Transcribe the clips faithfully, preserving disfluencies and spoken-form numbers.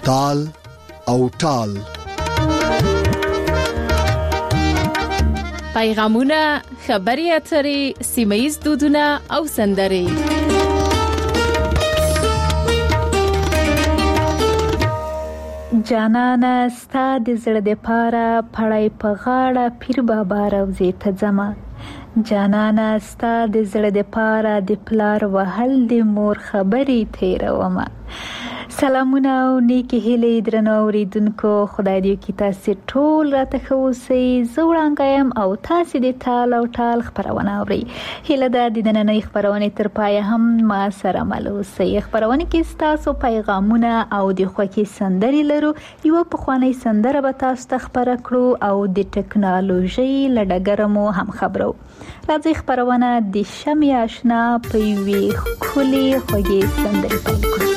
تال او ټال. پیغامونه، خبري اترې، سیمه‌ییز دودونه او سندرې. جانانه ستا د زړه د پاره پړای په غاړه پیر بابا روزي ته ځمه. جانانه ستا د زړه د پاره د پلار وهل د مور خبرې تیرومه. سلامونه او نیکی هیلې درنو اوریدونکو، خدای دې کی تاسو ټول راته ښه اوسئ. زه وړاندایم او تاسو د تال او ټال خبرونه اورئ. هیله ده د نننۍ خبرونه تر پای هم ما سره مل اوسئ. خبرونه کې تاسو پیغامونه او د خوښي سندرې لرو. یو په خواني سندره به تاسو ته خبره کړو او د ټکنالوژي لډګر مو هم خبرو. راځي خبرونه د شمع آشنا په وی خولي خوږي سندرې پیل کړو.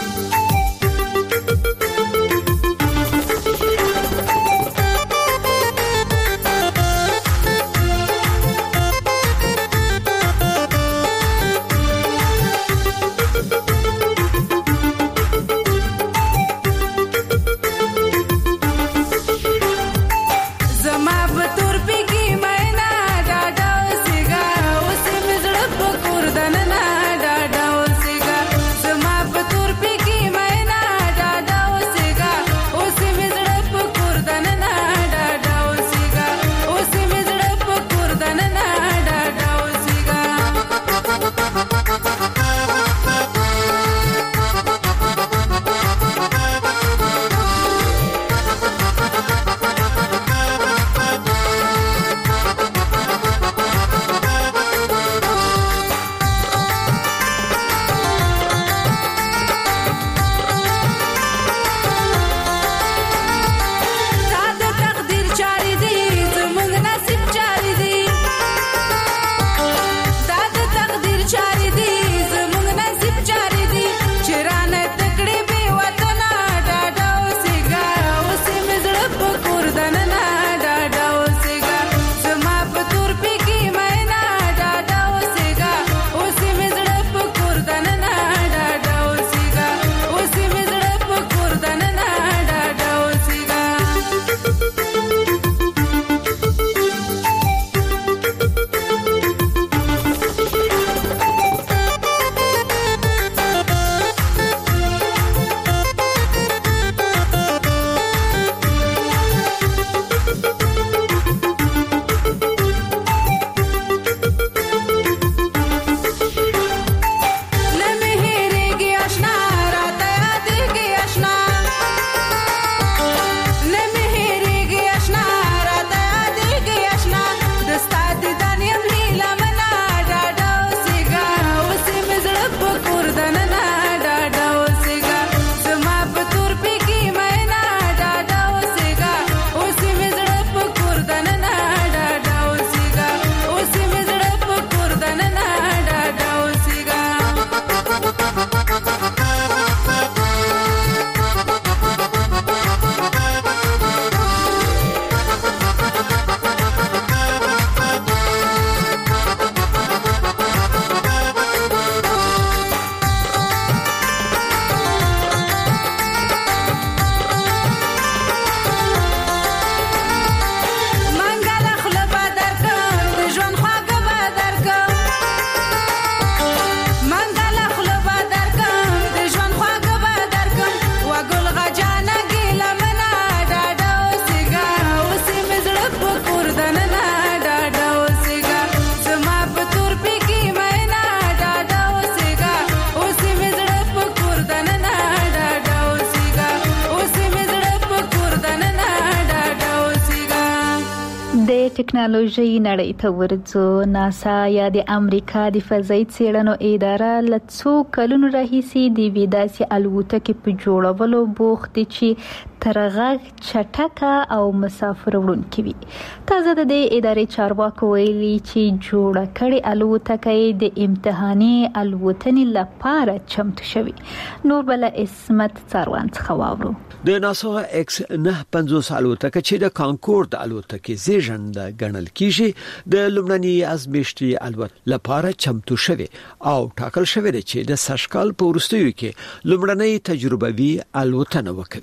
ټکنالوژي نړۍ ته ورځو. ناسا یا د امریکا د فضایي څېړنو اداره له څو کلونو راهیسې د ویداسي الوتکې په جوړولو بوخت دي چې ترغږ چټکه او مسافر وړونکې وي. تازه د دې ادارې چارواکو ویلي چې جوړه کړې الوتکې د امتحاني الوتنې لپاره چمتو شوي. نور بل اسمت څاروان څخه واورو. د ناسا ایکس نه پنځوس الوتکه چې د کانکورد الوتکې زیږنده ګڼل کیږي د لومړني ازمیښتي الوت لپاره چمتو شوی او ټاکل شوی دی چې د سشکال په وروستیو کې لومړنۍ تجربوي الوتنه وکړي.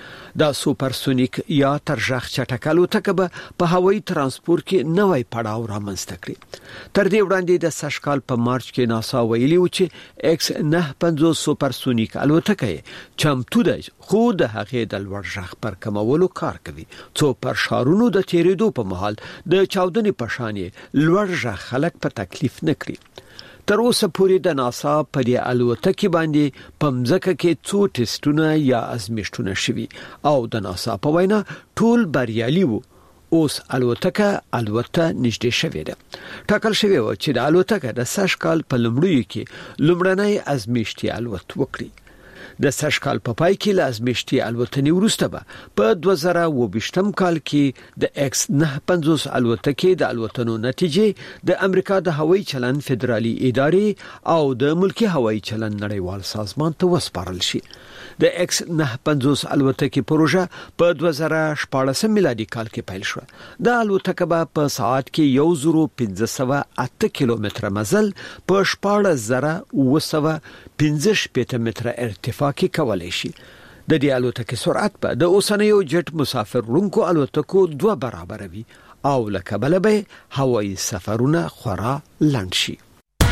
دا سوپرسونیک یا ترژغ چټک الوتکه به په هوایي ترانسپورت کې نوې پړاو رامنځته کړي. تر دې وړاندې د سږکال په مارچ کې ناسا ویلي و چې ایکس نه پنځوس سوپرسونیک الوتکه چمتو ده خو د هغې د لوړ ژغ پر کمولو کار کوي څو پر ښارونو د تیریدو په مهال د چاودنې په شان لوړ ژغ خلک په تکلیف نه کړي. تر اوسه پورې د ناسا په دې الوتکې باندې په مځکه کې څو ټیسټونه یا ازمیښتونه شوي او د ناسا په وینا ټول بریالي وو. اوس الوتکه الوته نږدې شوې ده. ټاکل شوی و چې د الوتکه د سږکال په لومړیو کې لومړنۍ ازمیښتي الوت وکړي. د سږکال په پای کې له ازمیښتي الوتنې وروسته به په دوه زره اووه ویشتم کال کې د ایکس نه پنځوس الوتکې د الوتنو نتیجې د امریکا د هوایي چلن فدرالي ادارې او د ملکی هوایي چلن نړیوال سازمان ته وسپارل شي. د ایکس نه پنځوس الوتکې پروژه په دوه زره شپاړس میلادي کال کې پیل شو. د الوتکه به په ساعت کې یو زره پنځه سوه اته کیلومتره مزل په شپاړس زره اوه سوه پنځه شپېته متره ارتفاع کې کولای شي. د دې الوتکې سرعت به د اوسنیو جټ مسافر وړونکو الوتکو دوه برابر وي او له کبله به هوایي سفرونه خورا لنډ شي.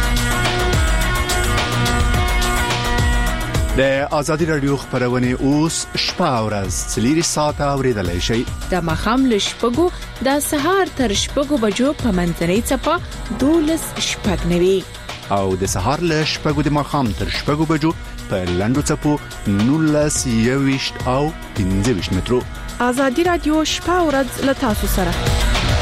د آزادی رادیو خبرونه اوس شپه او ورځ څلور ساعته اوریدلای شئ. د مخام له شپږو د سهار تر شپږو بجو په منځنۍ څپه دولس شپږ نوي او د سهار له شپږو د مخام تر شپږو بجو په لنډو څپو نولس یويشت او پنځه ویشت مترو. آزادی رادیو شپه او ورځ له تاسو سره.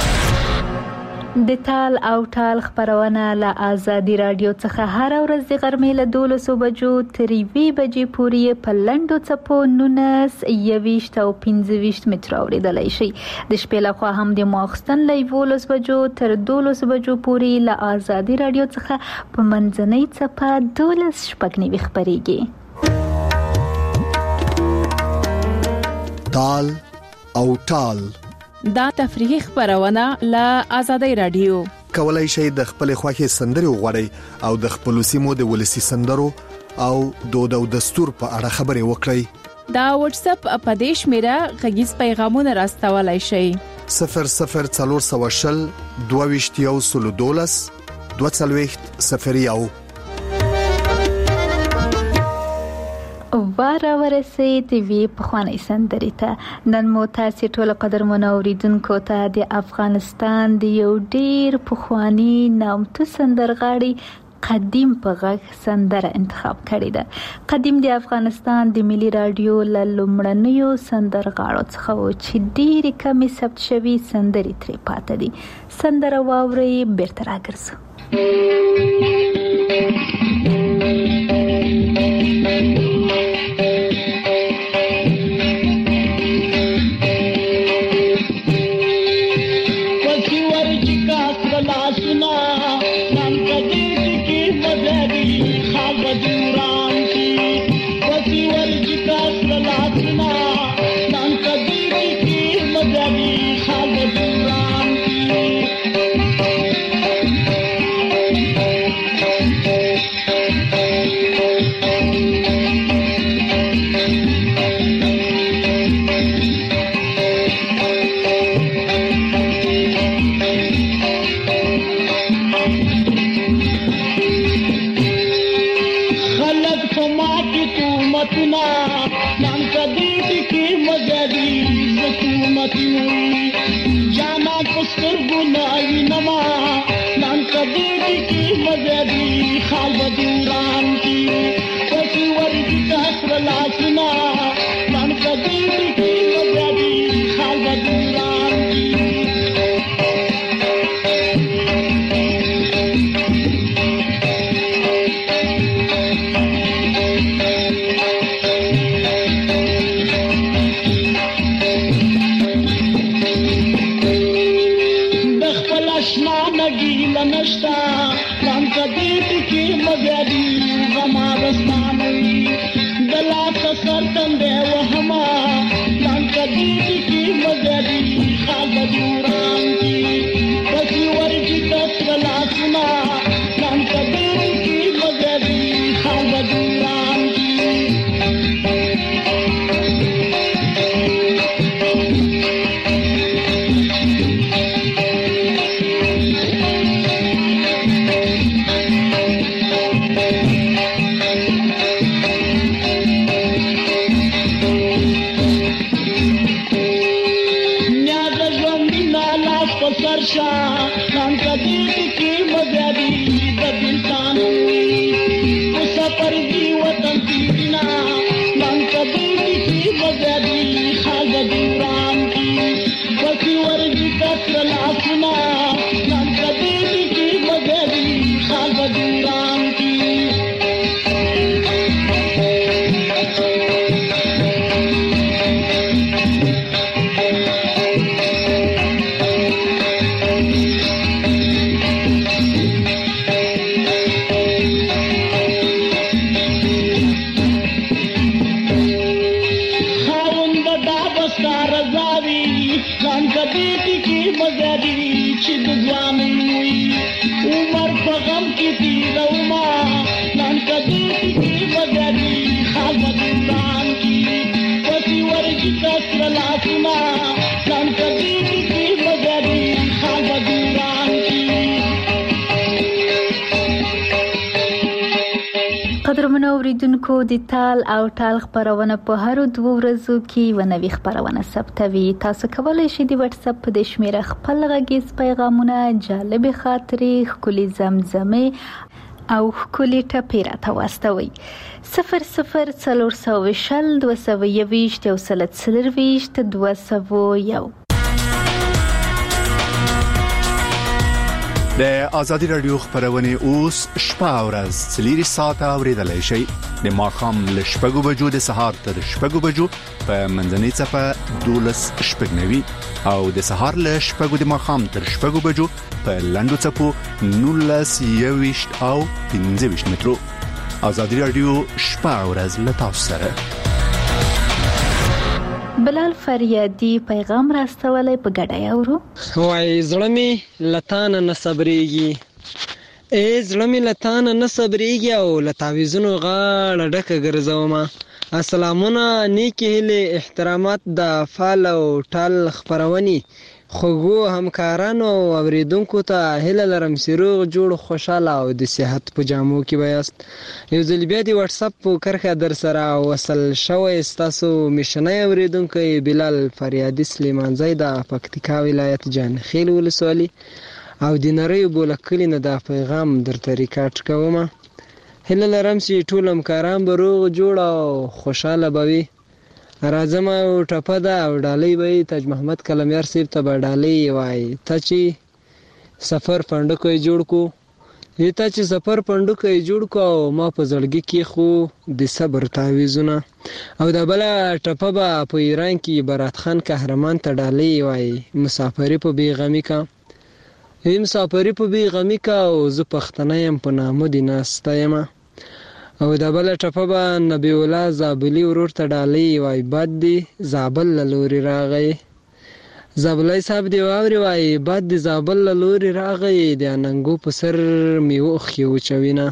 د تال او ټال خبرونه له آزادی رادیو څخه هر ورځ د غرمې له دولس بجو تر یوې بجې پورې په لنډو څپو نولس یويشت او پنځه ویشت متر اوریدلای شي. د شپې لخوا هم د ماخستن له یولس بجو تر دولس بجو پورې له آزادی رادیو څخه په منځنۍ څپه دولس شپږ نوي خبريږي. تال او ټال دا تفریحي خبرونه له آزادی رادیو. کولای شئ د خپل خوښي سندري وغوړئ او د خپل سیمو د ولسی سندرو او دود او دستور په اړه خبري وکړئ. دا واتس اپ اپدیش میرا غږیز پیغامونه راستولای شئ. صفر صفر څلور سوه شل دوه ویشت یو سل دولس دوه څلوېښت صفر یو. واره ورسید وی په خواني سندري ته نن مو تاسو ټول قدرمن اوریدونکو ته د افغانستان د یو ډیر په خواني نامتو سندرغاړي قدیم په غږ سندره انتخاب کړې ده. قدیم د افغانستان د ملي رادیو له لومړنیو سندرغاړو څخه و چې ډېری کمی ثبت شوي سندري ترې پاتې دي. سندره واوري بیرته راګرځو. قدرمنو اوریدونکو د تال او ټال خبرونه په هر دوه ورځو کې ونوي خبرونه ثبتوي. تاسو کولای شئ د واتس اپ په شمیره خپل غږیز پیغامونه، جالب خاطرې، ښکلي زمزمې او ښکلي ټپې راته واستوئ. صفر صفر څلور سوه شل دوه سوه یوویشت یو سل څلرویشت دوه سوه یو. د آزادی رادیو خبرونه اوس شپه او ورځ څلور ساعته اوریدلای شئ. د ماښام له شپږو بجو د سهار تر شپږو بجو په منځنۍ صفه دولس شپږنوي او د سهار له شپږو د ماښام تر شپږو بجو په لنډو صفو نولس یوویشت او پنځه ویشت مترو. آزادی رادیو شپه او ورځ له تاسو سره. بلال فریادی پیغام راستولای په ګډای اورو. وای زړه می لتان نه صبرېږي، ای زړه می لتان نه صبرېږي او لتاویزونو غاړه ډکه ګرځومه. السلامونه، نیکی هیله، احترامات د فال او ټال خبرونی خوږو همکارانو او اوریدونکو ته هیله لرم چې روغ جوړ خوشاله او د صحت په جامو کې وایاست. یو ځل بیا د واتس اپ په کرښه در سره وصل شوی ستاسو میشنۍ اوریدونکو بلال فریادی سلیمانزی د پکتیکا ولایت جانخیل ولسوالي او د نړۍ بولکلی نه د پیغام درته ریکارډ کوم. هیله لرم چې ټول همکاران به روغ جوړ او خوشاله بوي. راځم او ټپه ده او ډالۍ به تاج محمد کلمیار صاحب ته به ډالۍ وای. ته چې سفر پندکوي جوړ کو، ته چې سفر پندکوي جوړ کو او ما په زړګي کې خو د صبر تعویذونه. او دا بل ټپه به په ایران کې برات خان قهرمان ته ډالۍ وای. مسافری په بیغمی کا، هم مسافری په بیغمی کا او زه پښتنه يم په نامه دي ناسته یم. او دا بل ټپه به نبی الله زابلی ورور ته ډالۍ وای. باد دی زابل لوري راغی، زابلای صاحب دی واوري وای. باد دی زابل لوري راغی، د اننګو په سر میو خيو چوینه.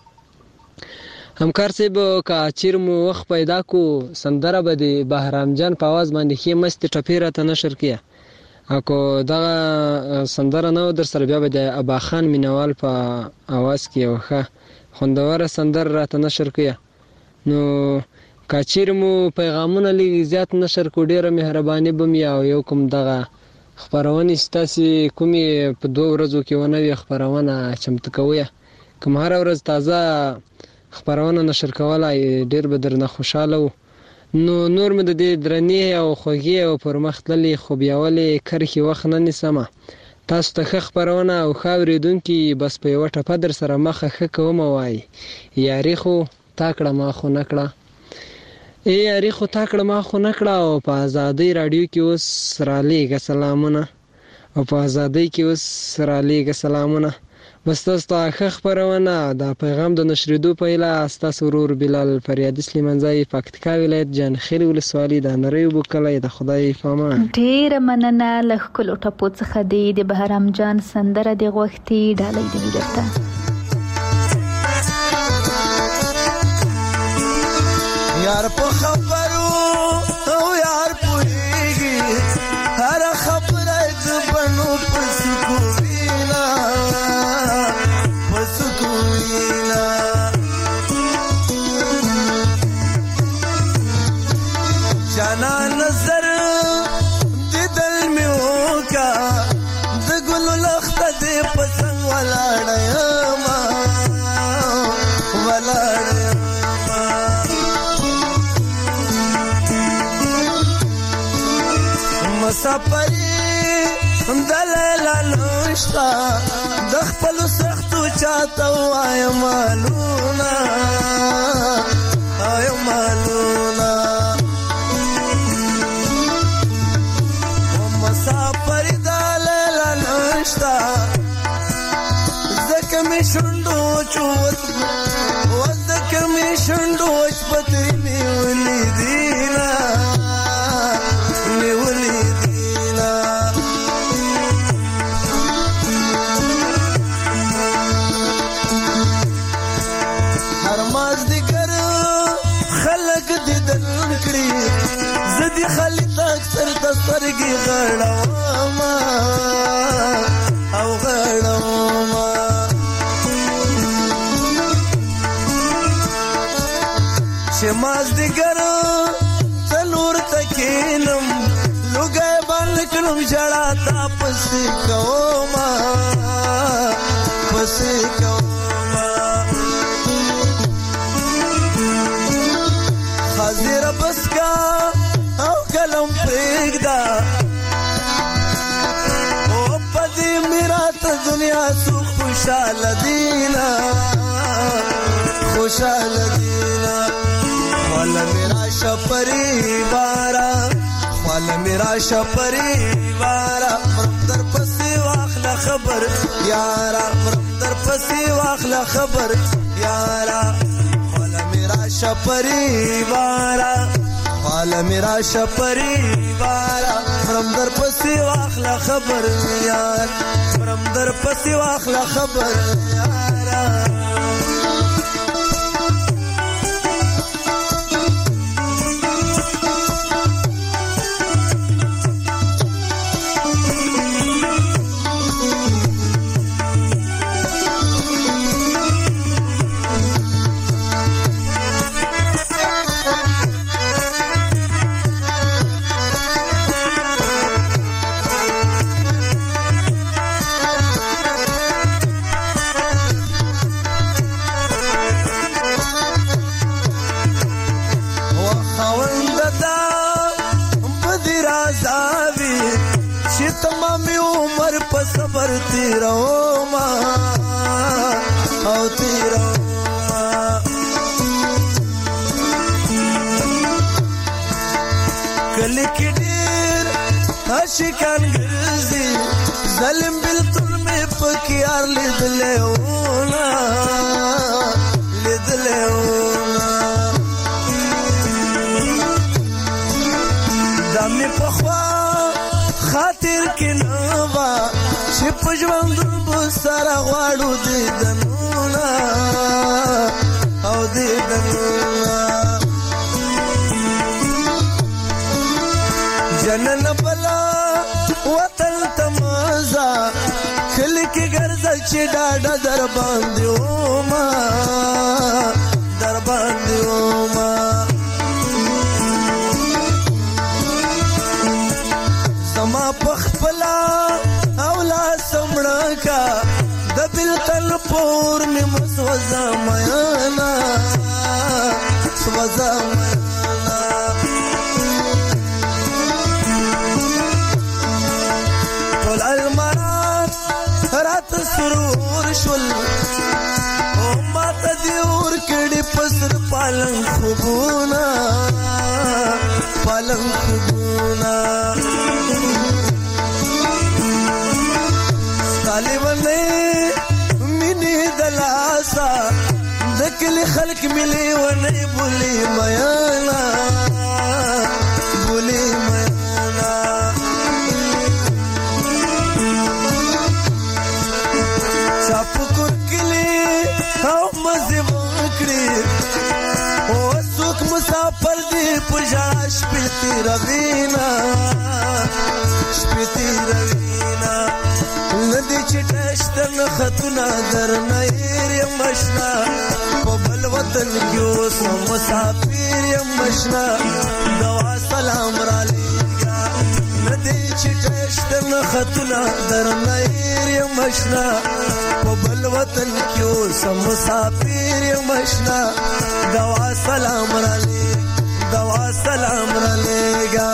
همکار صاحب کا چیر مو وخت پیدا کو سندره به دی بهرام جان په आवाज باندې خې مست ټپې را ته نشر کیا. اكو دا سندره نو در سره بیا به د ابا خان مینوال په आवाज کې وخه خوندوره سندر راته نشر کیا. نو کاچیر مو پیغامونه لږ زیات نشر کو، ډیره مهرباني بم یا یو کوم دغه خبرونه ستاسو کومي په دوه ورځو کې ونوي خبرونه چمتو کوي. کوم هر ورځ تازه خبرونه نشر کولای ډیر به درنه خوشاله و. نو نور مې د دې درنې او خوږی او پرمختللي خوبیاولې کرخي وخت نه نسمه. تاسو ته خبرونه او خاوریدونکو بس په یو ټپه در سره مخه خ کوم وای. یاري خو تاکړه ما خو نکړه، ای یاري خو تاکړه ما خو نکړه. او په آزادی رادیو کې اوس سره لیګه سلامونه، او په آزادی کې اوس سره لیګه سلامونه. بس تاسو ته خبرونه دا پیغام د نشریدو په اله تاسو ورور بلال فریادی سلیمانزی پکتیکا ولایت جانخیل ولسوالي د نړۍ وکړی. د خدای پامان ډیر مننه. له کلو ټپو څخه دی د بهرام جان سندره د غوښتي ډالۍ دی درته. یار په خبرو او یار پوهیږي، هر خبره زبنو پسکوینا پسکوینا. جانا نظر دیدل می وکا، د ګل لخت دې پسنګ ولاړ ما ولاړ مسافری دلل نوشتا د خپل سختو چاته وای مالونا ay مالونا. مسافر دلل نوشتا زکه می شوندو چوت وزکه می شوندو چپتری می ولیدینا می ولیدینا. هر ماز دیگر خلق دیدن کړي، زدي خلق اکثر تسترګي غړاوما او غړاوما. چې مازدیګر تنور تکینم لوګي باندې کلم جړا تا پسې کوما پسې کوما حاضر بس کا او کلم پرېږدا او پدې میرا ته دنیا سو خوشاله دینا خوشاله دینا والا میرا شپریوارا والا میرا شپریوارا مرمدر پسی واخلا خبر یارا مرمدر پسی واخلا خبر یارا والا میرا شپریوارا والا میرا شپریوارا مرمدر پسی واخلا خبر یار مرمدر پسی واخلا خبر یارا صبر تیرو ما او تیرو ما کلی کی ډیر عاشقان ګرځي ظلم بالکل مې پکيار لیدلهونه لیدلهونه دمه په خوا خاطر کې نوا چې پجوند بسره غواړو دې دنونا او دې دنونا جنن بلا وطن تمازا کلی کې ګرځل چې ډاډه در باندې وما در باندې وما سما پخپلا اولا سمړکا د بلتل پور می مسوزا میانا سوزا میانا ټول المرات رات سرور شول او مات دیور کړي پسر پالنګ خوبونا پالنګ خوبونا طالبنه مني دلاسا دکل خلق ملي وني بولي ميانا بولي ميانا چاپ کلی او مزه وکړي او څوک مسافر دی پجاش پتی روینا شپتی روینا ندی چټشتن خطونه درنه یم مشنا په بل وطن کې اوس مسافر یم مشنا دوا سلام را لېږه ندی چټشتن خطونه درنه یم مشنا په بل وطن کې اوس مسافر یم مشنا دوا سلام را لېږه دوا سلام را لېږه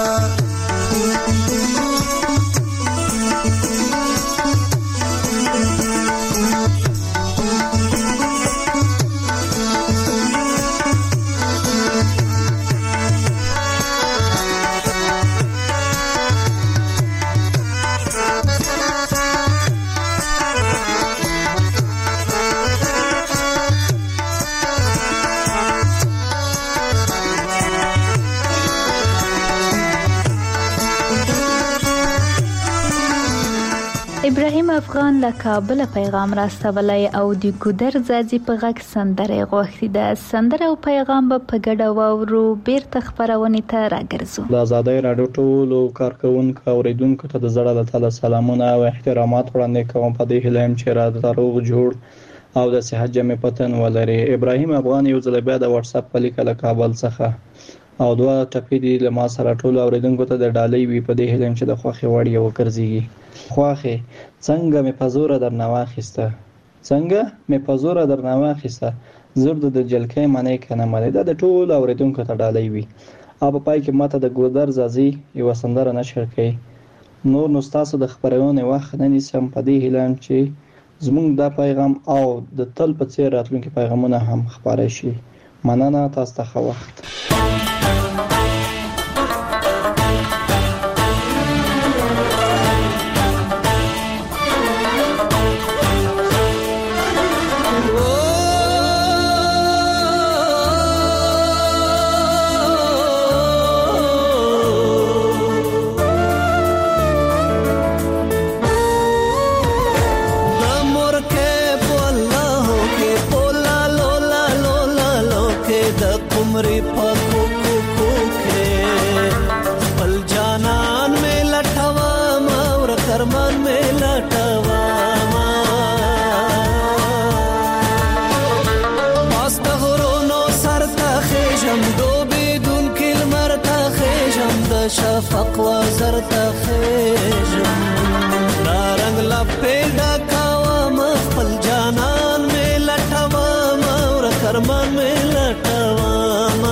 ابراهیم افغان له کابل پیغام راستولی او د ګودر ځاځي په غږ سندره غوښتي ده. سندره او پیغام په ګډه واورو بیرته خبرونه ته راګرځو. د آزادۍ راډیو ټولو کارکونکو اوریدونکو ته د زړه له تله سلامونه او احترامات وړاندې کوم. په دې هیله چې را دروغ جوړ او د صحت جمع پتن ولري. ابراهیم افغان یو ځل بیا د واتس اپ په لیک له کابل څخه او دوه ټپې دي له ما سره ټول اوریدونکو ته د ډالۍ وی په دې هیلم چې د خوخي وړ یو ګرځيږي. خوخي څنګه مې پزوره در نواخسته څنګه مې پزوره در نواخسته زرد د جلکې معنی کنه معنی دا د ټول اوریدونکو ته ډالۍ وی. او په پای کې ماته د ګودر زازي یو سندره نشر کړي. نور نو تاسو د خبرونه وخت نه نیسم په دې هیلم چې زمونږ دا پیغام او د تل په څیر راتلونکي پیغامونه هم خبرې شي. مننه تاسو ته ښه وخت. شفق وزر تخیجم دا رنگ لپیدا کاوام خپل جانان می لټوام اور کرمان می لټوام.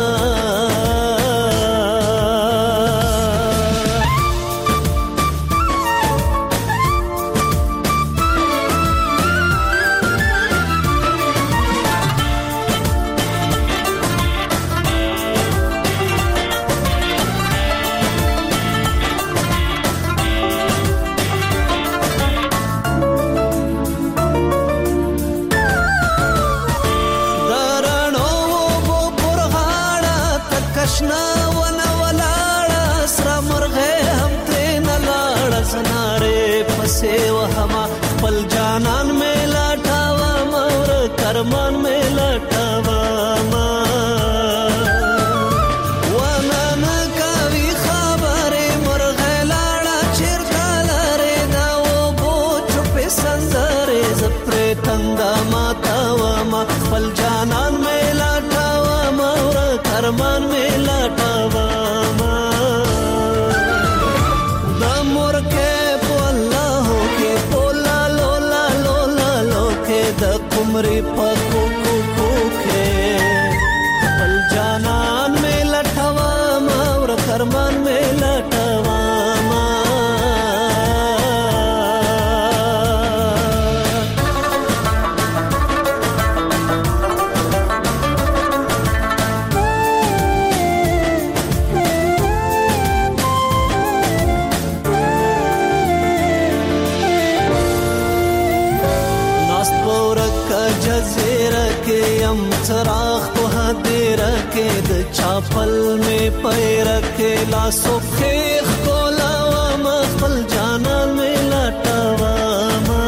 کرمان میں لٹاواما ونن کوي خبره مرغه لاړه چیرته لاره دا و بو چپ سندره زپره تندا ماتاواما خپل جانان میں لټاواما ور کرمان میں لټاواما د مرکه په الله کې پولا لولا لولا لوکه د عمرې پکو کو کو کې خپل جانان مې لټوام او کرمان مې لټوام. चराग को हदेर के द चापल में पैर के लासो खेख को लावा मखल जाना में लटावा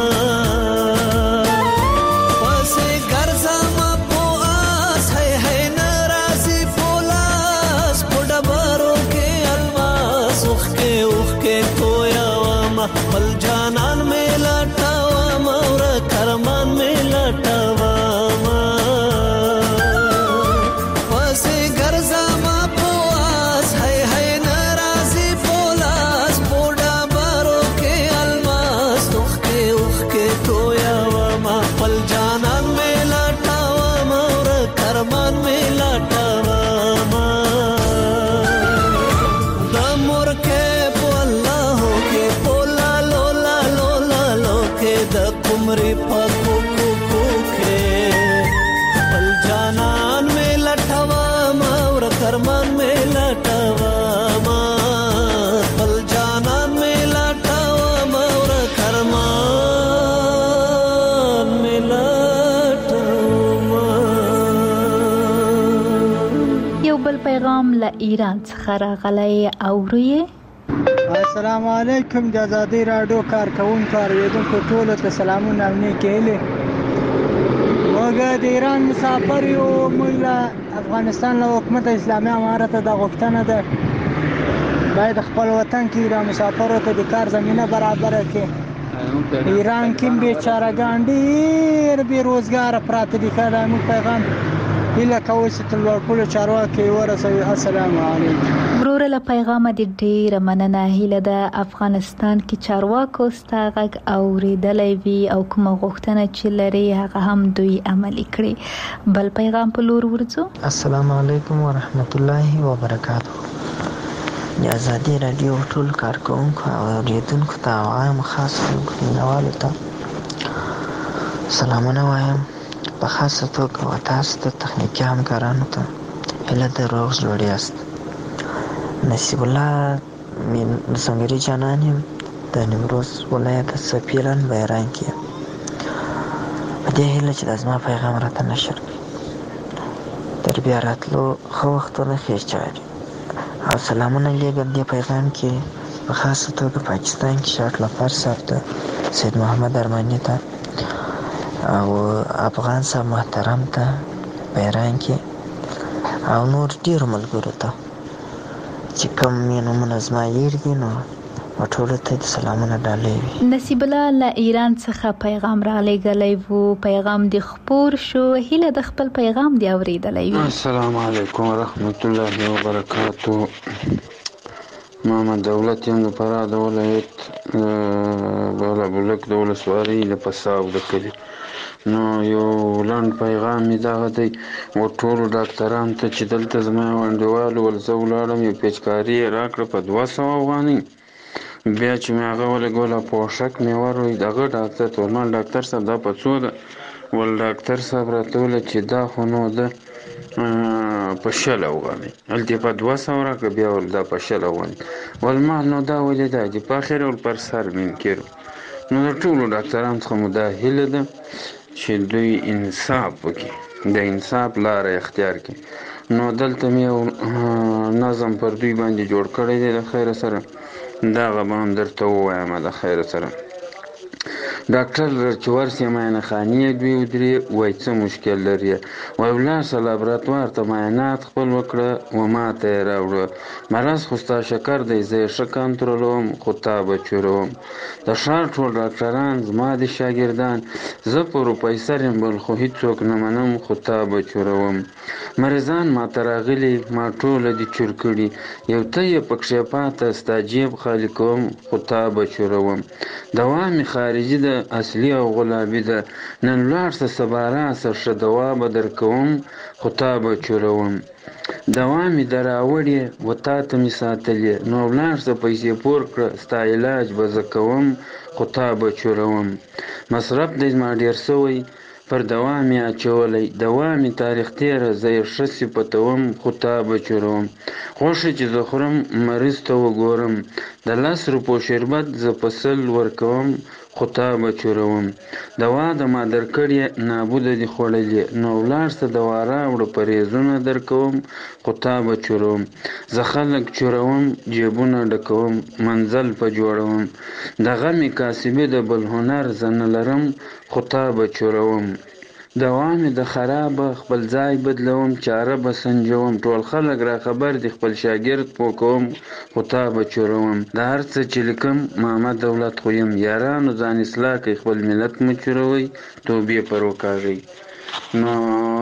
पसे गर्जा मा पो आस है है नाराजी पोलास पोडबारो के अलवास उख के उख के कोयावा मखल जाना में लटावा और करमान में लटावा عمرې پکو کو کو کې خپل جانان مې لټوام او کرمان مې لټوام خپل جانان مې لټوام او کرمان مې لټوام. یو بل پیغام له ایران څخه راغلی اورئ. السلام علیکم د آزادۍ راډیو کارکونکو اوریدونکو ټولو ته سلامونه او نیکې هیلې. موږ د ایران مسافر یو. موږ له افغانستان له حکومت اسلامي امارت د غوښتنه ده باید خپل وطن کې د مسافرو ته د کار زمینه برابره کړي ایران کې بیچارهګان ډېر بېروزګاره پراته دي. که موږ پیغام هیله کوو چې تر لوړپوړو چارواکي ورسوي. السلام علیکم. وروره له پیغامه دې ډېره مننه. هیله ده افغانستان کې چارواکو ستا غږ اورېدلی وي او کومه غوښتنه چې لري هغه هم دوی عملي کړي. بل پیغام په لور ورځو. السلام علیکم ورحمت الله وبرکاته. د ازادي رادیو ټول کارکونکو او اوریدونکو ته او عام خاص مینوالو ته سلامونه وایم. په خاصه توګه و تاسو ته تخنیکي همکارانو ته هیله ده روغ جوړ یاست. نصیب الله سنگری جانان یم د نیمروز ولایت سپیلن بیران کې. په دې هیله چې د زما پیغام راته نشر کړي. تر بیا راتلو ښه وختونه ښې چارې او سلامونه لیږم دې پیغام کې په خاصه توګه پاکستان کې شاټ لفر صاحب ته، سید محمد ارماني ته او افغان صاحب محترم ته بیران کې او نور ډېرو ملګرو ته چې کوم یې نومونه زما هېر دي نو ټولو ته د سلامونه ډالۍ وي. نصیب الله له ایران څخه پیغام را لېږلی و. پیغام دې خپور شو. هیله د خپل پیغام دې اورېدلی وي. السلام علیکم ورحمت الله وبرکاتو. محمد دولت یم د فراه د ولایت بالا بلک د ولسوالۍ د پساو د کلي. نو یو لنډ پیغام مې دغه دی و ټولو ډاکټرانو ته چې دلته زما یو انډیوال ول زه ولاړم یو پیچکاري یې راکړه په دوه سوه افغانۍ. بیا چې مې هغه ولګوله پوښک مې وروی دغه ډاکټر ته ول ما ډاکټر صاحب دا په څو ده؟ ول ډاکټر صاحب راته وویل چې دا خو نو ده په شل افغانۍ. هلته یې په دوه سوه راکړه بیا ول دا په شل افغانۍ. ول ما نو دا ولې دا دي په اخر ول پر سر منکر. نو د ټولو ډاکټرانو څخه مو دا هیله ده چې دوی انصاف وکړي، د انصاف لاره اختیار کړي. نو دلته مې یو نظم پر دوی باندې جوړ کړی دی د خیره سره، دغه به هم درته ووایم د خیره سره. ډاکټر چې ورسې معاینه خانې دوی ودرې وایي څه مشکل لري؟ وایي ولاړ شه لابراتوار ته معاینات خپل وکړه و ما ته یې راوړه. مرض خو ستا شکر دی زه یې ښه کنټرولوم خو تا به چوروم. د ښار ټول ډاکټران زما د شاګردان، زه پروفیسر یم بل خو هېڅوک نه منم خو تا به چوروم. مریضان ما ته راغلي ما ټوله دي چور کړي، یو ته یې پکښې پاته ستا جیب خالي کوم خو تا به چوروم. دوا مې خارجي ده اصلي او غلابي ده، نن ولاړ شه سبا راشه ښه دوا به درکوم خو تا به چوروم. دوا مې در راوړې و تا ته مې ساتلې، نو ولاړ شه پیسې پور کړه ستا علاج به زه کوم خو تا به چوروم. مصرف دی زما ډېر سوی پر دوا مې اچولی، دوا مې تاریخ تېره زه یې ښه صفتوم خو تا به چوروم. غوښه چې زه خورم مریض ته وګورم، د لس روپو شربت زه په سل ورکوم خو تا به چوروم. دوا د ما درکړې نابوده دي خوړلې، نو ولاړ شه دوا راوړه پرهیزونه درکوم خو تا به چوروم. زه خلک چوروم جیبونه ډکوم منزل په جوړوم، د غمې کاسبې د بل هنر زه نه لرم خو تا به چوروم. دوا مې د خرابه خپل ځای بدلوم چاره به سنجوم، ټول خلک را خبر دي خپل شاګرد پوه کوم خو تا به چوروم. د هر څه چې لیکم محمد دولت خو یم، یارانو ځان اصلاح کوي خپل ملت مه چوروئ توبې پر وکاږئ. نو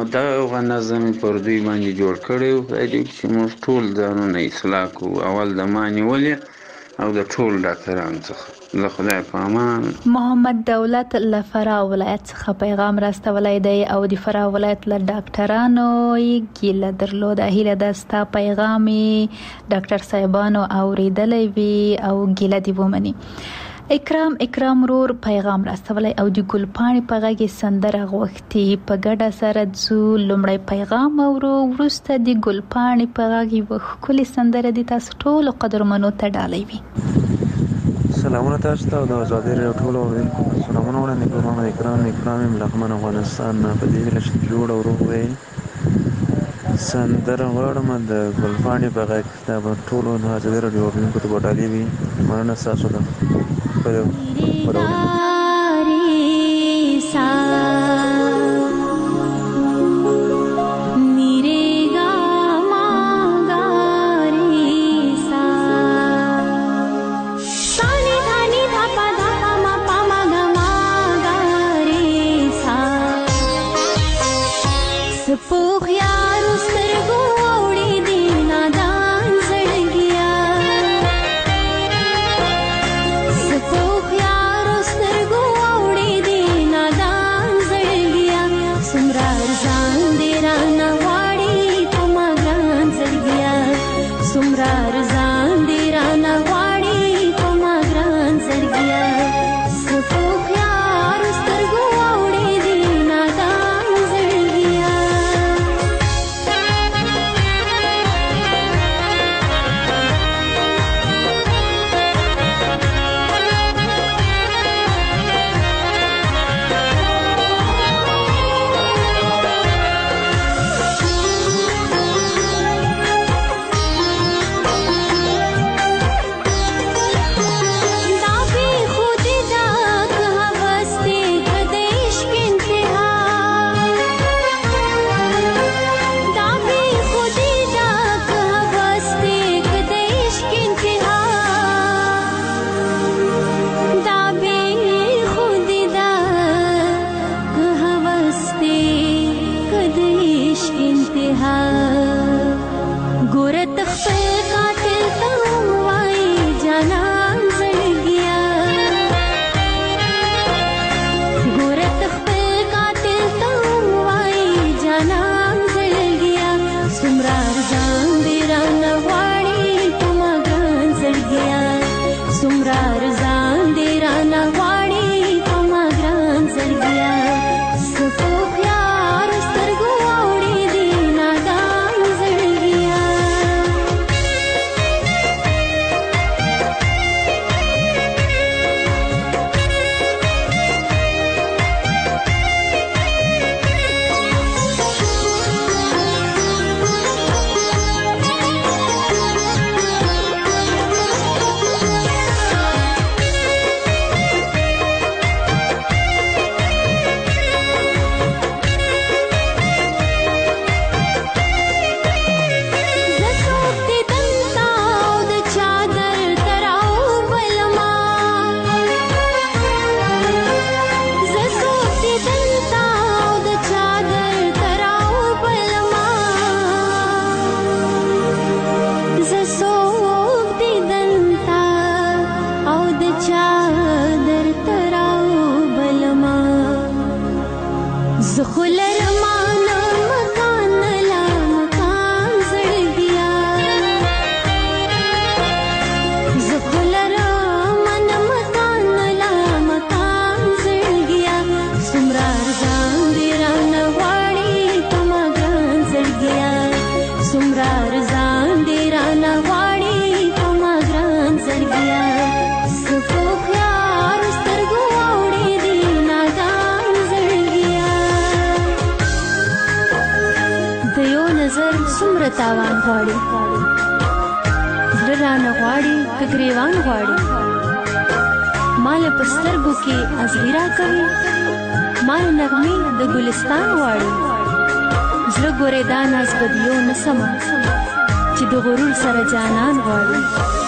دغه نظم یې پر دوی باندې جوړ کړی و، خدای دې چې موږ ټول ځانونه اصلاح کړو. اول د ما نیولې او د ټول ډاکټرانو څخه له خدای په امان. محمد دولت له فراه ولایت څخه پیغام راستولی دی او د فراه ولایت له ډاکټرانو یې ګیله درلوده. هیله ده ستا پیغام ډاکټر صاحبانو اوریدلی وي او ګیله دې ومني. اکرام اکرام رور پیغام راستولی او د ګلپاڼې په غږ یې سندره غوښتي. په ګډه سره ځو لومړی پیغام اورو، وروسته د ګلپاڼې په غږ یوه ښکلې سندره د تاسو ټولو قدرمنو ته ډالۍ وي. سلامونه تاسو ته او د ازادي راډیو ټولو اوریدونکو ته سلامونه وړاندې کوم. محمد اکرام اکرام یم له لغمان افغانستان نه. په دې هیله چې جوړ او روغ وئ. سندره غواړم د ګلپاڼې په غږ دا به ټولو د ازادي راډیو اوریدونکو ته به ډالۍ وي. مننه ستاسو ده. सा سمرا رضان دې رانه غواړي په ما ګران زړګیا سپو خيار سترګو اوړې دي نادان زړګیا د یو نظر سمره تاوان غواړي زړه رانه غواړي که ګریوان غواړي مال په سترګو کې ازغیرا کوي مال نغمې د ګلستان غواړي زړه ګورې دا ناز بدیو نه سمه چې د غرور سره جانان غواړي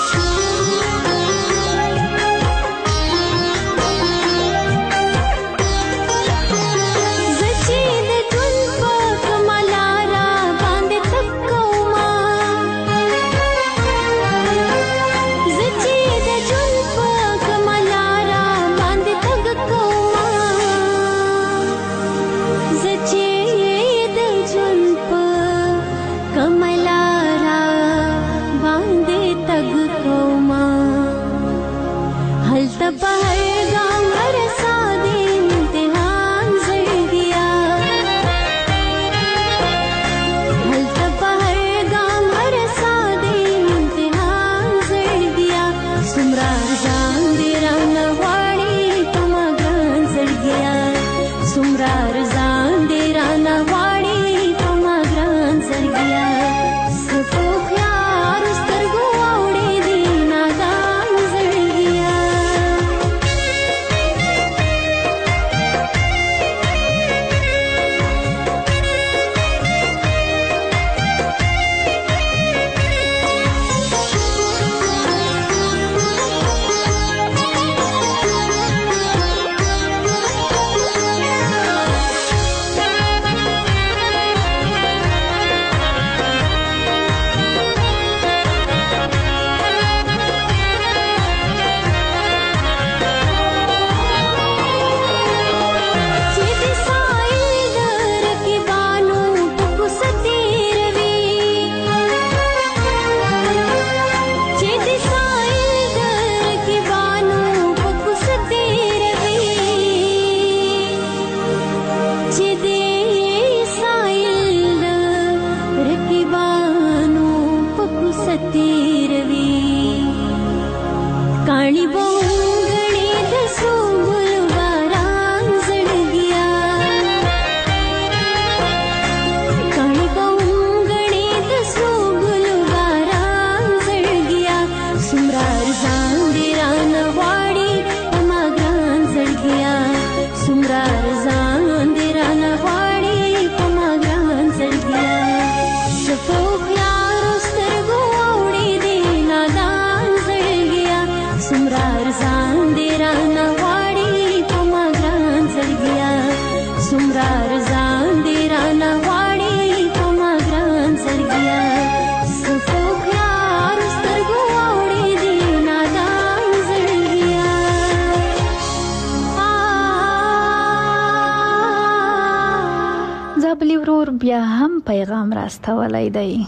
بیا هم پیغام راستولای دی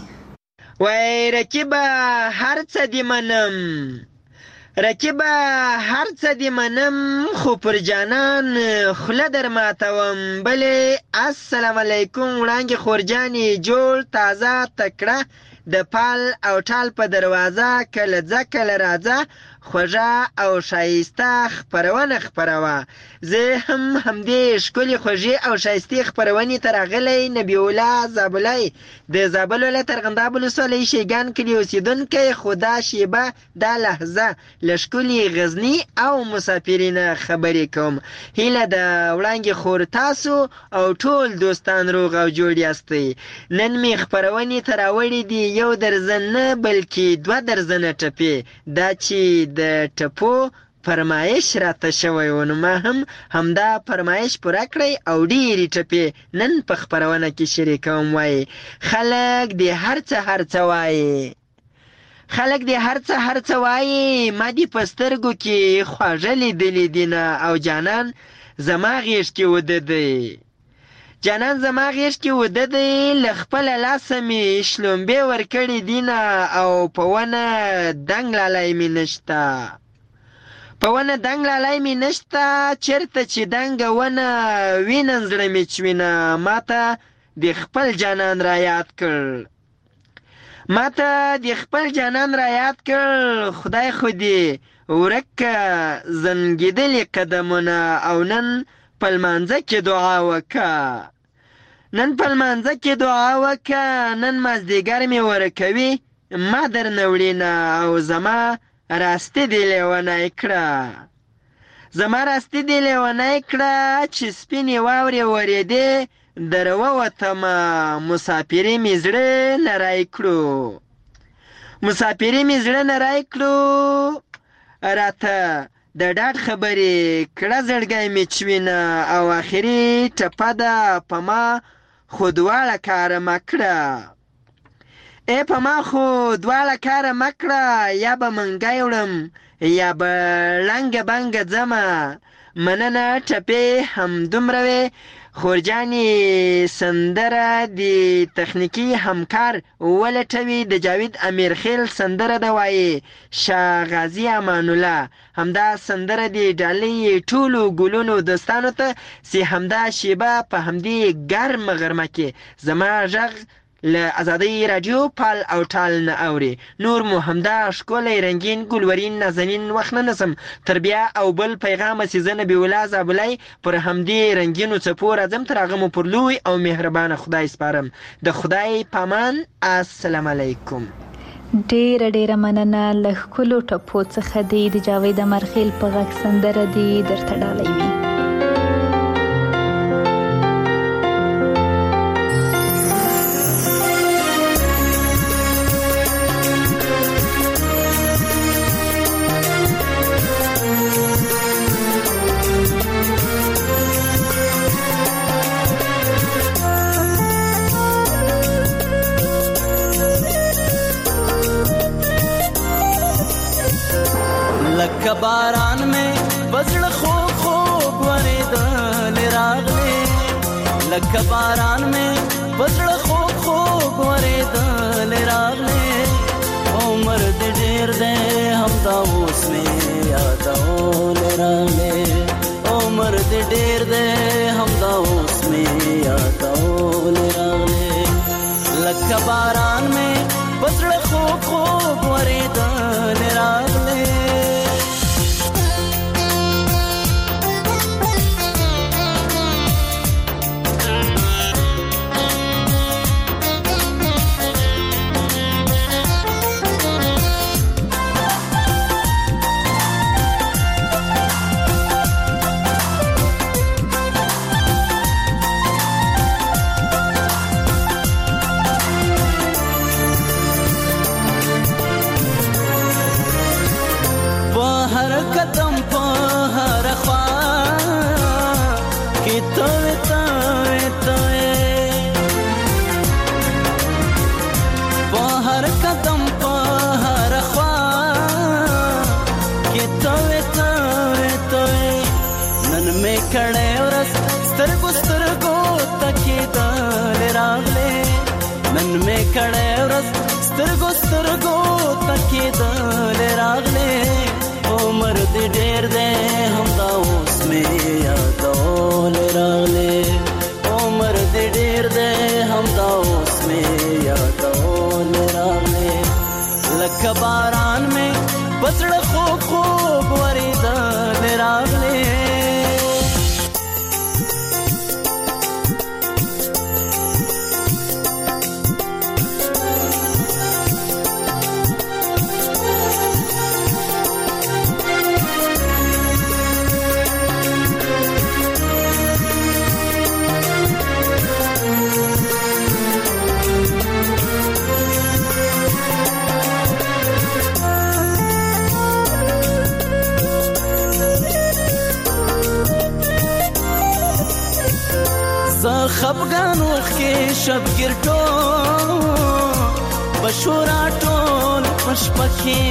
وای رکیبه هر څه دی منم رکیبه هر څه دی منم خو پر جانان خوله در ماتوم بلې السلام علیکم وړانګې خورجانې جوړ تازه تکړه د پال او ټال په دروازه کله ځه کله راځه خوږه او شایسته خپرونه خپروه زه هم همدې ښکلې خوږې او شایستې خپرونې ته راغلی نبی الله زابلی د زابل ولایت ارغنداب ولسوالۍ شیګان کلي اوسېدونکی خو دا شیبه دا لحظه له ښکلې غزني او مسافرینه خبرې کوم هیله د وړانګې خور تاسو او ټول دوستان روغ او جوړ یاستئ نن مې خپرونې ته راوړي دي یو درزن نه بلکې دوه درزنه ټپې دا چې د ټپو فرمایش راته شوی و نو ما هم همدا فرمایش پوره کړی او ډېرې ټپې نن په خپرونه کې شریکوم وایي خلک دې هر څه هر څه وایي خلک دې هر څه هر څه وایي ما دې په سترګو کې خواږه لیدلې دینه او جانان زما غېږ کې وده دی جانان زما غېږ کې وده دی له خپله لاسه مې شلومبې ورکړې دینه او په ونه دنګ لالی مې نشته په ونه دنګ لالی مې نشته چېرته چې دنګه ونه وینم زړه مې چوینه ما ته د خپل جانان را یاد کړ ما ته د خپل جانان را یاد کړ، خدای خو دې ورک زنګېدلي قدمونه، او نن په لمانځه کې دعا وکه، نن په لمانځه کې دعا وکه، نن مازدیګر مې ورکوي ما درنه وړینه، او زما راستی دې لیونی کړه، زما راستی دې لیونی کړه، چې سپینې واورې ورېدې در ووتمه، مسافري مې زړه نری کړو، مسافري مې زړه نری کړو، راته د ډاډ خبرې کړه زړګی مې چوینه، او آخري ټپه ده په ما خو دواړه کاره مه کړه، ای په ما خو دواړه کاره مه کړه، یا به منګی وړم یا به لنګه بنګه ځمه، مننه ټپې همدومره وې. خورجانې سندره د تخنیکي همکار ولټوي، د جاوید امیرخیل سندره ده وایي شاه غازي امان الله. همدا سندره د ډالۍ ټولو ګلونو دوستانو ته، چې همدا شیبه په همدې ګرم غرمه کې زما غږ له ازادۍ راډیو پال او ټال نه اوري. نور مو همدا ښکلی رنګین ګلورین نازنین وخت نه نسم، تر بیا او بل پیغامه چې زه نبي الله زابلی پر همدې رنګینو څپو راځم، تر هغه مو پر لوی او مهربانه خدای سپارم. د خدای پامان. السلام علیکم. ډیره ډیره مننه. له ښکلو ټپو څخه دی د جاوید امیرخیل په غږ سندره دی درته ډالۍ وي. لکه باران مې بزړه خوب خوب ورېدل راغلې، لکه باران مې بزړه خوب خوب ورېدل راغلې، عمر دې ډېر دی همدا اوس مې یادول راغلې، عمر دې ډېر دی همدا اوس مې یادول راغلې، لکه باران مې بزړه خوب خوب ورېدل راغلې. قدم په هر خوا کې توې توې توې، په هر قدم په هر خوا کې توې توې توې، نن مې کړې ورځ سترګو سترګو ته کېدل راغلې، نن مې کړې ورځ سترګو سترګو ته کېدل راغلې، عمر دې ډېر دی همدا اوس مې یادول راغلې، عمر دې ډېر دی همدا اوس مې یادول راغلې، لکه باران مې بزړه خوب خوب ورېدل راغلې. خفګان وخت کې شبګیر ټول بشورا ټول پشپه کې،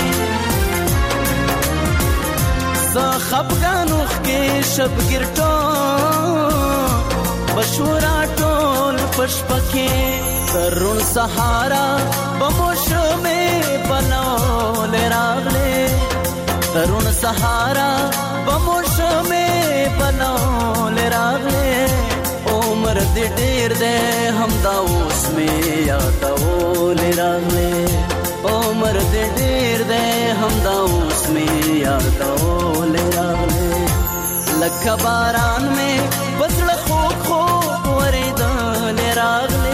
زه خفګان وخت کې شبګیر ټول بشورا ټول پشپه کې، ترون سهارا بموشمې بنول راغلې، ترون سهارا بموشمې بنول راغلې، عمر دې ډېر دی همدا اوس مې یادول रागले उम्र दे ډیر دے همدا اوس می یادول راغله لکه باران می بسړه خو خو ورېدل راغله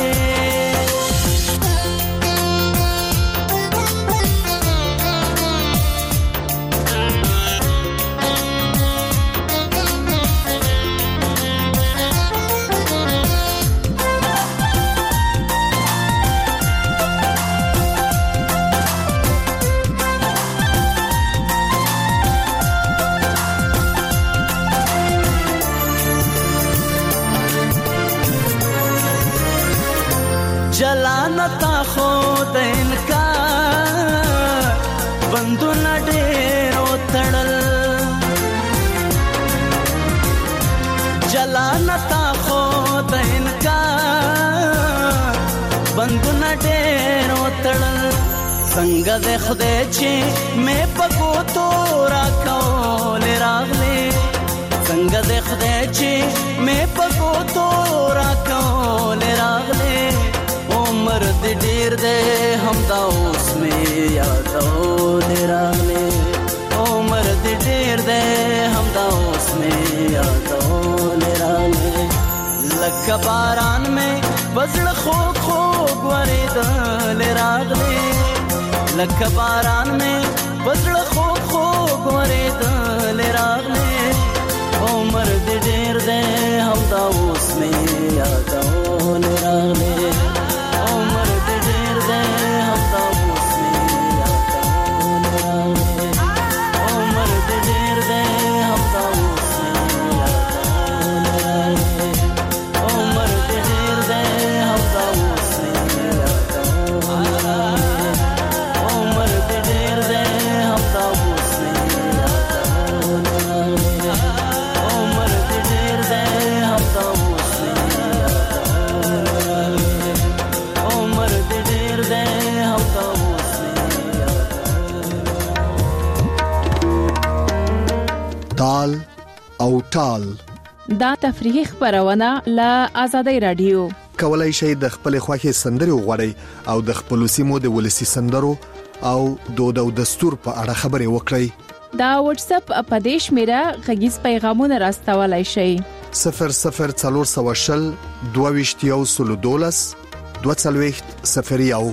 جلانتا خود انکار بندونه ډېر وتړل جلانتا خود انکار بندونه ډېر وتړل څنګه د خدای چې مې پکو تو راکول راغلې څنګه د خدای چې مې پکو تو راکول راغلې عمر دې ډیر دې همدا اوس مې یادول راغلې عمر دې ډیر دې همدا اوس مې یادول راغلې لکه باران مې بزړه خو خو ورېدل راغلې لکه باران مې بزړه خو خو ورېدل راغلې عمر دې ډیر دې همدا اوس مې یادول راغلې عمر دې ډېر دے همدا اوس مې یادول راغلې عمر دې ډېر دے همدا اوس مې یادول راغلې عمر دې ډېر دے همدا اوس مې یادول راغلې عمر دې ډېر دے همدا اوس مې یادول راغلې عمر دې ډېر دے همدا اوس مې تال او ټال دا تفریحي خبرونه له آزادۍ رادیو کولای شي د خپل خوښي سندري وغوړي او د خپل سیمو د ولسی سندرو او دود او دستور په اړه خبري وکړي دا واتس اپ اپدیش میرا غږیز پیغامونه راستولای شي صفر صفر څلور سو شل دوه ویشتیو سلو دولس دوه څلوېښت صفر یو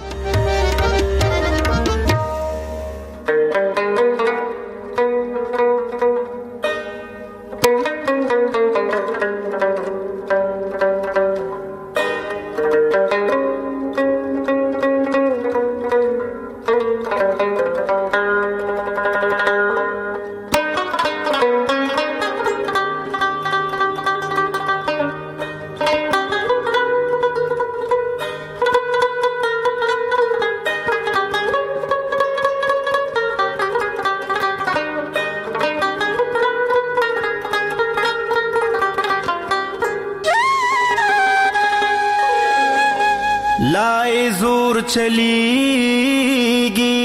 لائے زور چلیگی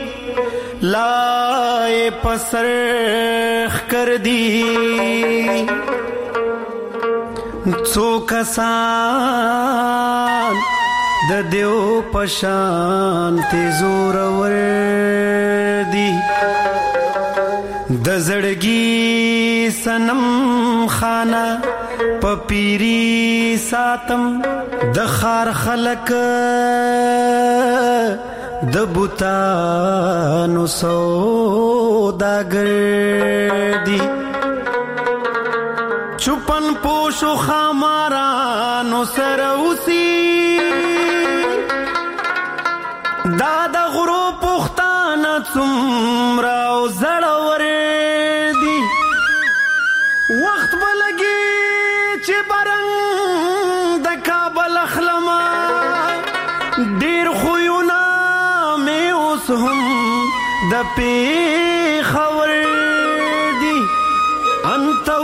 لائے پسرخ کر دی څو کسان د دیو پشان ته زور ور دی د زړګي سنم خانه پپیری ساتم د خار خلق د بوتانو سوداګر دی چوپن پوشو خامارانو سره اوسي دا د غرو پختانه څومره او زړور دی وخت بلګي چې برنګ د کابل اخلما ډیر خوونه مې اوس هم د پیښور دی انتو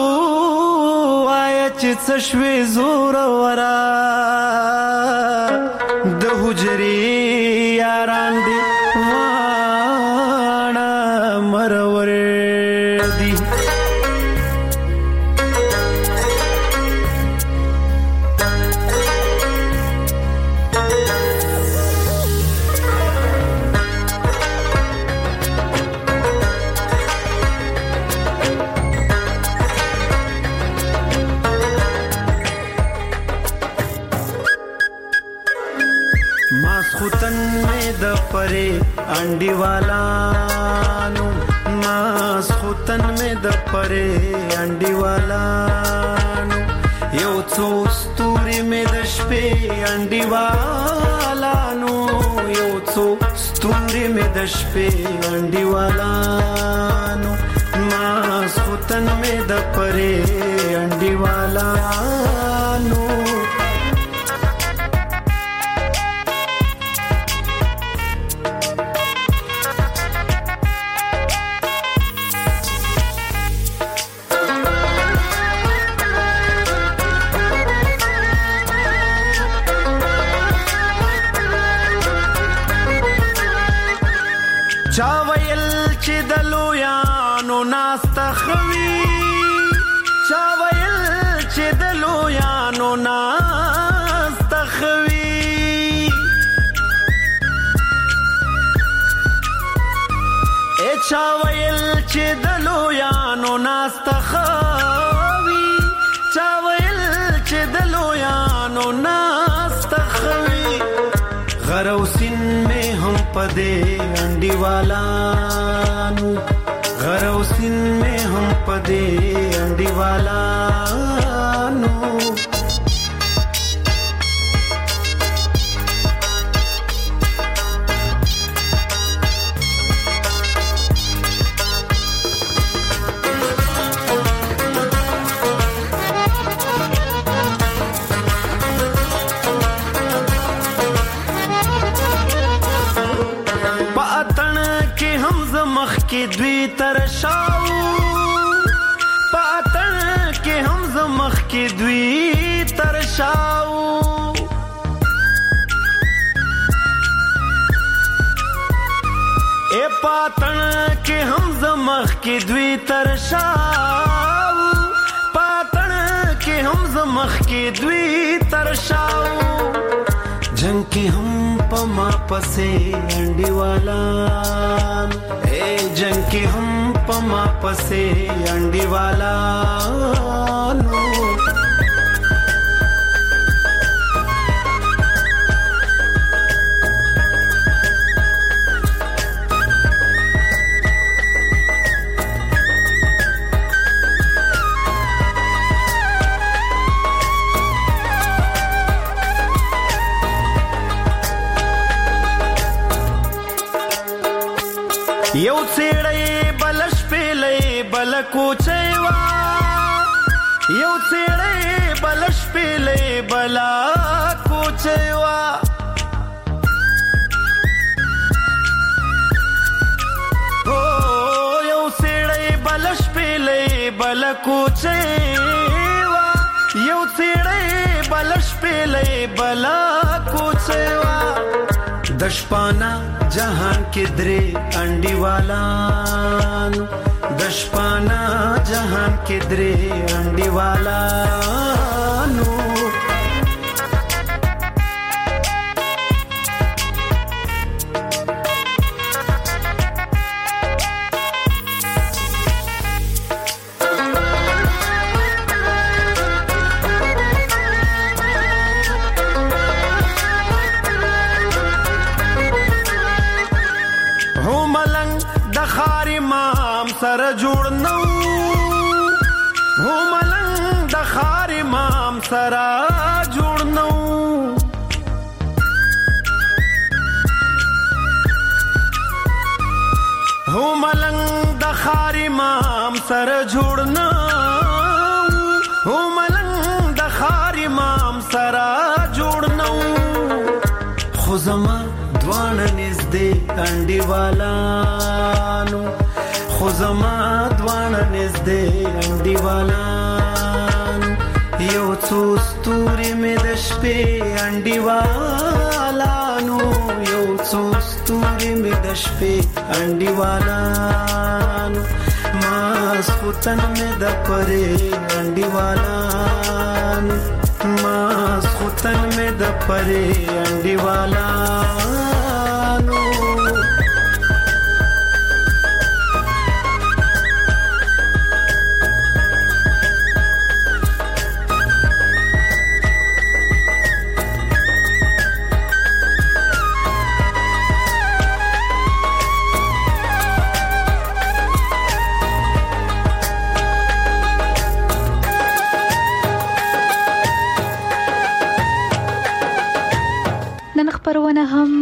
آیا چې څه شوې زور ورا د حجرې یاران دی واڼه مرور دی ماسختن مې د پرې انډي والانو ماسختن مې د پرې انډي والانو یو څو ستوري مې د شپې انډي والانو یو څو ستوري مې د شپې انډي والانو ماسختن مې د پرې انډي والانو چا ویل چې د لویانو ناسته خوي چا ویل چې د لویانو ناسته خوي ا چا ویل چې د لویانو ناسته خوي چا ویل چې د لویانو ناسته خوي غروسین میں ہم پدے انڈی والانو غروسین میں ہم پدے انڈی والانو کې دوی ترشاو پاتن کې هم زمخ کې دوی ترشاو اے پاتن کې هم زمخ کې دوی ترشاو پاتن کې هم زمخ کې دوی ترشاو جنگ کې هم پما پسې انډي والان اے جنگ کې هم پما پسې انډي والانو یو څېړې بلش پېلې بل کوچېوا یو څېړې بلش پېلې بل کوچېوا او یو څېړې بلش پېلې بل کوچېوا یو څېړې بلش پېلې بل کوچېوا دشپانا جهان کې درې انډي والانو دشپانا جهان کې درې انډي والانو سر جوړ نو هو ملنګ د خار امام سره جوړ نو هو ملنګ د خار امام سره جوړ نو هو ملنګ د خار امام سره جوړ نو خو زما دوان نږدې انډي والانو خو زما دوانه نږدې انډي والانو یو څو ستوري مې د شپې انډي والانو یو څو ستوري مې د شپې انډي والانو ماسختن مې د پرې انډي والانو ماسختن مې د پرې انډي والانو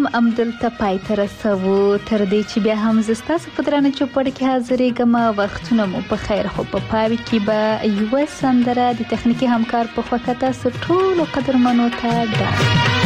امدلته پای ته رسوو. تر دې چې بیا هم زه ستاسو په درانه چوپړ کې حاضرېږم. وختونه مو په خیر. خو په پای کې به یوه سندره د تخنیکي همکار په خوا تاسو ټولو قدرمنو ته ډالۍ